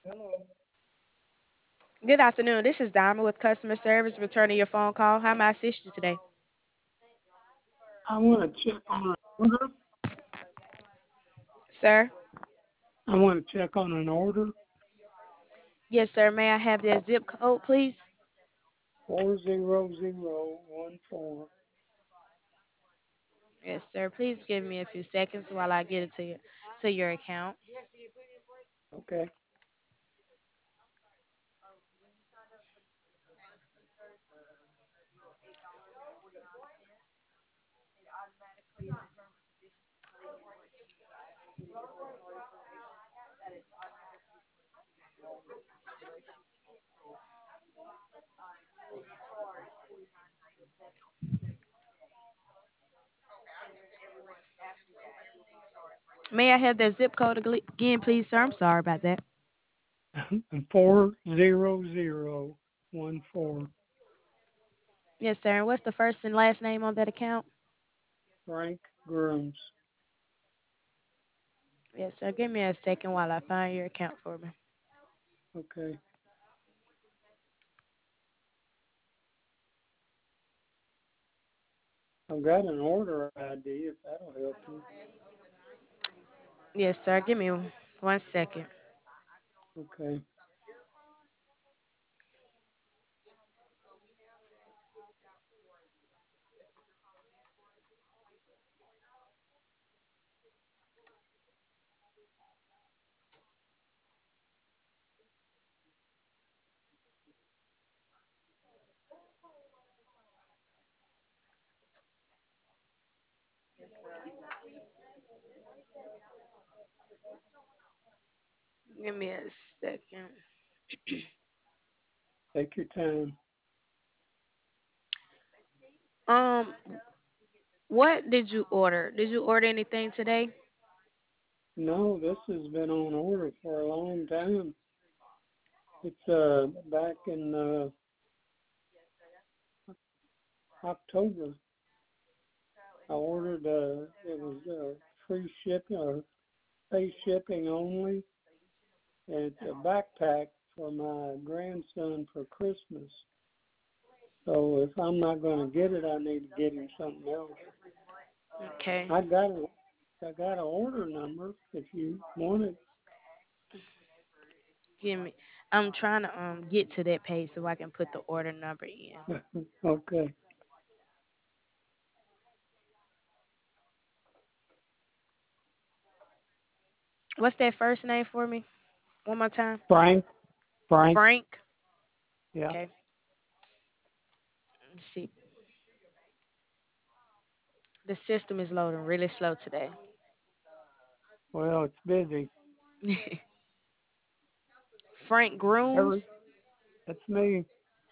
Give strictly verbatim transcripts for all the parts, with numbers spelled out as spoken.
Hello. Good afternoon. This is Diamond with customer service returning your phone call. How may I assist you today? I want to check on an order. Sir? I want to check on an order. Yes, sir. May I have that zip code, please? Four zero zero one four. Yes, sir. Please give me a few seconds while I get it to your to your account. Okay. May I have that zip code ag- again, please, sir? I'm sorry about that. Four zero zero one four. Yes, sir. And what's the first and last name on that account? Frank Grooms. Yes, sir. Give me a second while I find your account for me. Okay. I've got an order I D if that'll help you. Yes, sir. Give me one second. Okay. Give me a second. Take your time. Um, what did you order? Did you order anything today? No, this has been on order for a long time. It's uh back in uh October. I ordered uh it was uh free shipping or pay shipping only. It's a backpack for my grandson for Christmas. So if I'm not going to get it, I need to get him something else. Okay. I got a, I got an order number if you want it. Give me. I'm trying to um get to that page so I can put the order number in. Okay, What's that first name for me? One more time. Frank. Frank. Frank. Yeah. Okay. Let's see. The system is loading really slow today. Well, it's busy. Frank Grooms. Every That's me.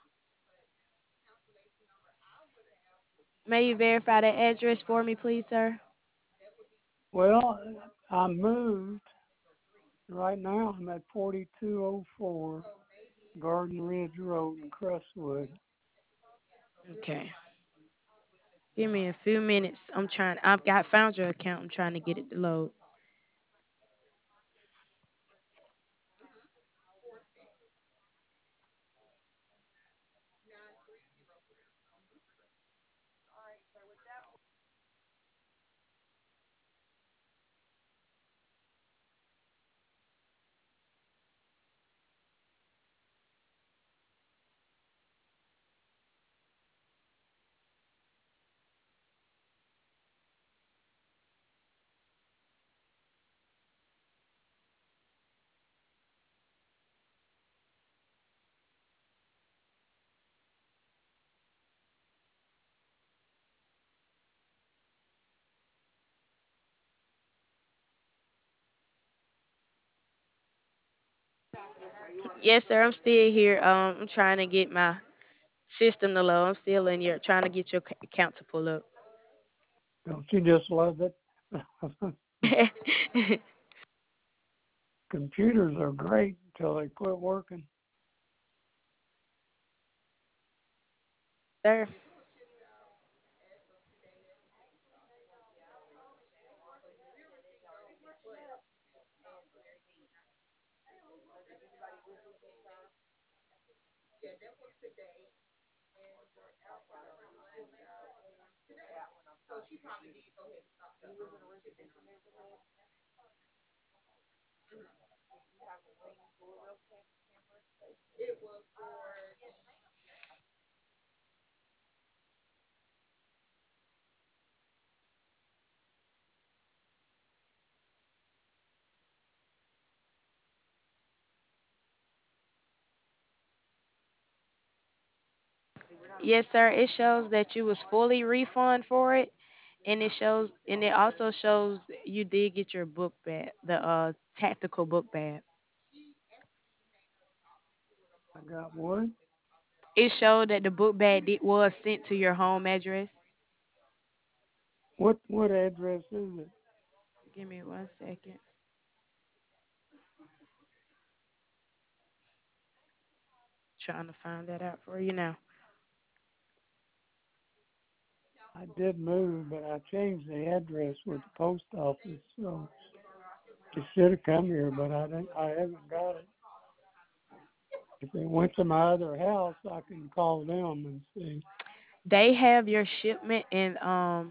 May you verify that address for me, please, sir? Well, I moved. Right now, I'm at forty-two oh four Garden Ridge Road in Crestwood. Okay. Give me a few minutes. I'm trying. I've got found your account. I'm trying to get it to load. Yes, sir. I'm still here. Um, I'm trying to get my system to load. I'm still in here trying to get your ca- account to pull up. Don't you just love it? Computers are great until they quit working. Sir. Yes, sir. It shows that you was fully refund for it, and it shows, and it also shows you did get your book back, the uh tactical book bag. I got one. It showed that the book bag did, was sent to your home address. What what address is it? Give me one second. Trying to find that out for you now. I did move, but I changed the address with the post office, so it should have come here, but I didn't. I haven't got it. If it went to my other house, I can call them and see. They have your shipment in um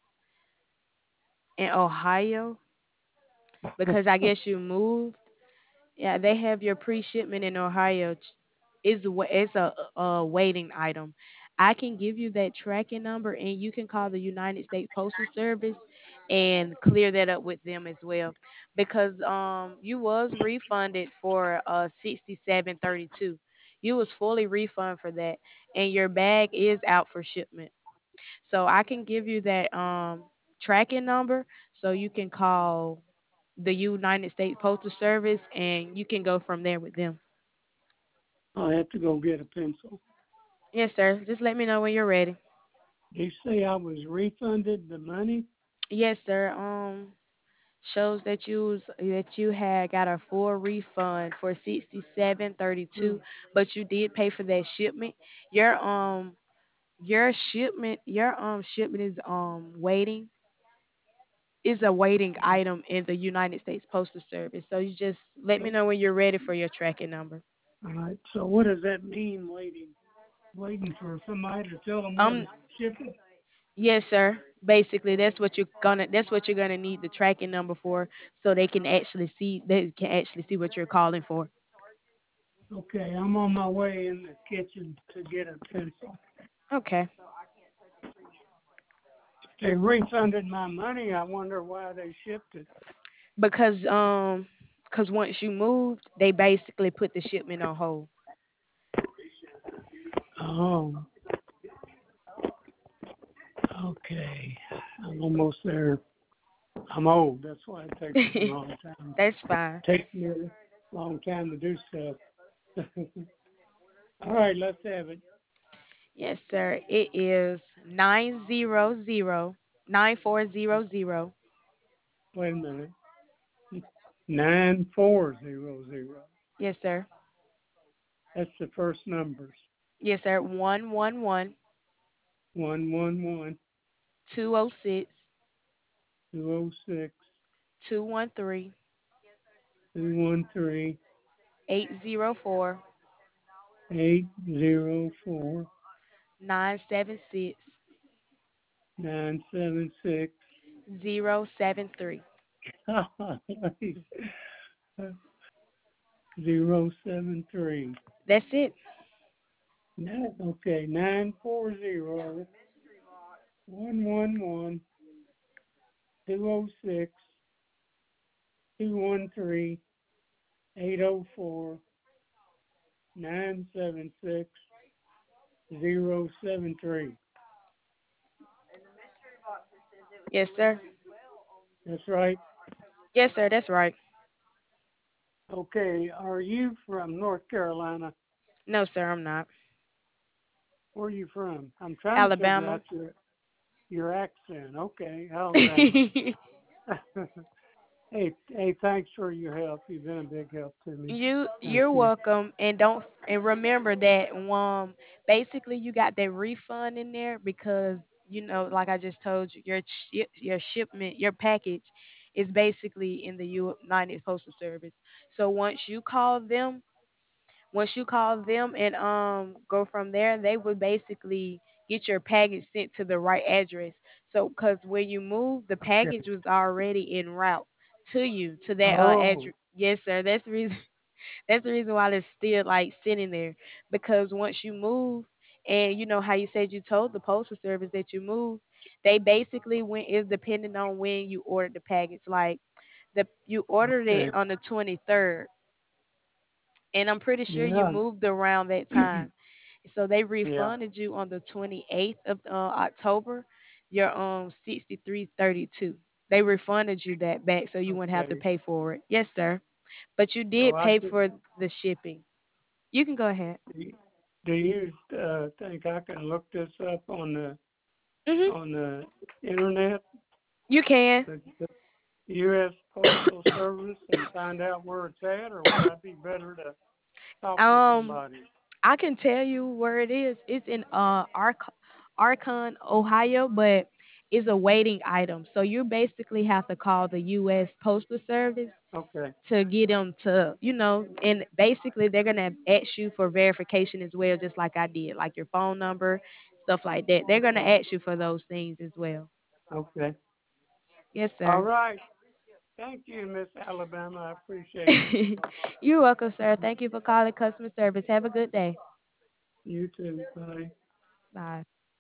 in Ohio because I guess you moved. Yeah, they have your pre-shipment in Ohio. It's a wa- it's a, a waiting item. I can give you that tracking number, and you can call the United States Postal Service and clear that up with them as well, because um you was refunded for uh sixty seven thirty two. You was fully refunded for that, and your bag is out for shipment. So I can give you that um tracking number, so you can call the United States Postal Service, and you can go from there with them. I have to go get a pencil. Yes, sir. Just let me know when you're ready. Did you say I was refunded the money? Yes, sir. Um, shows that you was, that you had got a full refund for sixty seven thirty Hmm. two, but you did pay for that shipment. Your um your shipment your um shipment is um waiting is a waiting item in the United States Postal Service. So you just let me So, know when you're ready for your tracking number. all right. So what does that mean? Waiting, waiting for somebody to tell them where to Um, ship it? yes, sir. Basically, that's what you're gonna that's what you're gonna need the tracking number for, so they can actually see they can actually see what you're calling for. Okay, I'm on my way in the kitchen to get a pencil. Okay. They refunded my money. I wonder why they shipped it. Because um because once you moved, they basically put the shipment on hold. Oh, okay. I'm almost there. I'm old. That's why it takes me a long time. That's fine. Takes me a long time to do stuff. All right, let's have it. Yes, sir. It is nine zero zero nine four zero zero. Wait a minute. Nine four zero zero. Yes, sir. That's the first numbers. Yes, sir. One one one One one one two oh six two oh six two one three two one three eight zero four eight zero four nine seven six nine seven six. zero seven three. Zero seven three. That's it. Nine, okay, nine four zero one one one two oh six two one three eight oh four nine seven six zero seven three. Yes, sir. That's right. Yes, sir. That's right. Okay, are you from North Carolina? No, sir, I'm not. Where are you from? I'm trying to figure Alabama. out your your accent. Okay, Alabama. hey, hey, thanks for your help. You've been a big help to me. You Thank you're you. welcome, and don't and remember that um basically you got that refund in there because you know like I just told you your ship your shipment your package is basically in the United Postal Service. So once you call them, Once you call them and um go from there, they would basically get your package sent to the right address. So, because when you move, the Okay. package was already en route to you to that uh Oh, address. Yes, sir. That's the reason. That's the reason why it's still like sitting there. Because once you move, and you know how you said you told the postal service that you moved, they basically when is depending on when you ordered the package. Like the you ordered it okay. on the twenty third, and I'm pretty sure you Yeah. moved around that time. So they Yeah. refunded you on the twenty-eighth of uh, October, your um sixty-three thirty-two. They refunded you that back, so you wouldn't have to Okay. pay for it. Yes, sir. But you So did I pay could. for the shipping. You can go ahead. Do you uh, think I can look this up on the Mhm. on the internet, You can. the, the U S. Postal Service, and find out where it's at, or would I be better to talk to Um, somebody? I can tell you where it is. It's in uh Arc- Arcon, Ohio, but it's a waiting item. So you basically have to call the U S. Postal Service Okay. to get them to, you know, and basically they're gonna ask you for verification as well, just like I did, like your phone number, stuff like that. They're gonna Okay. ask you for those things as well. Okay. Yes, All sir. right. Thank you, Miss Alabama. I appreciate it. You're welcome, sir. Thank you for calling customer service. Have a good day. You too. Bye. Bye.